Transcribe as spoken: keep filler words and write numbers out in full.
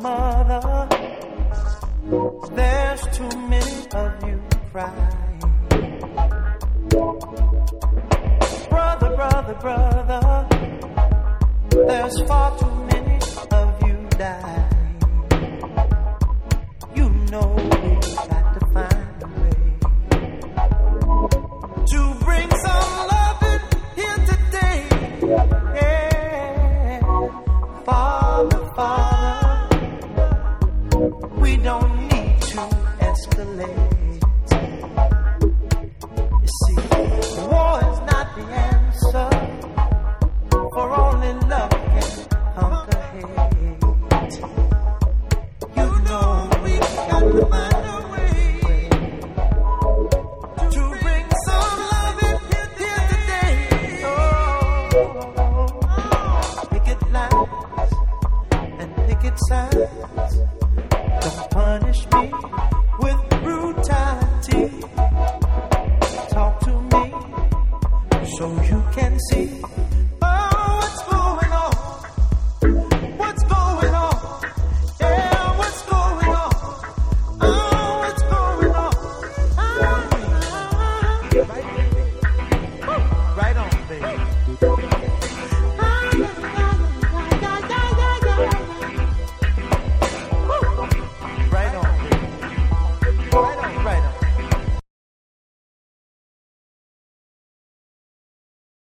mother. There's too many of you crying. Brother, brother, brother, there's far too many of you dying. You know we got to find a way to bring some loving here today. Yeah, Father, Father, we don't need to escalate. You see, war is not the answer, for only love can conquer hate. You know we got to find a way to bring some love in here today. Oh, picket lines and picket signs. Don't punish me with brutality. Talk to me so you can see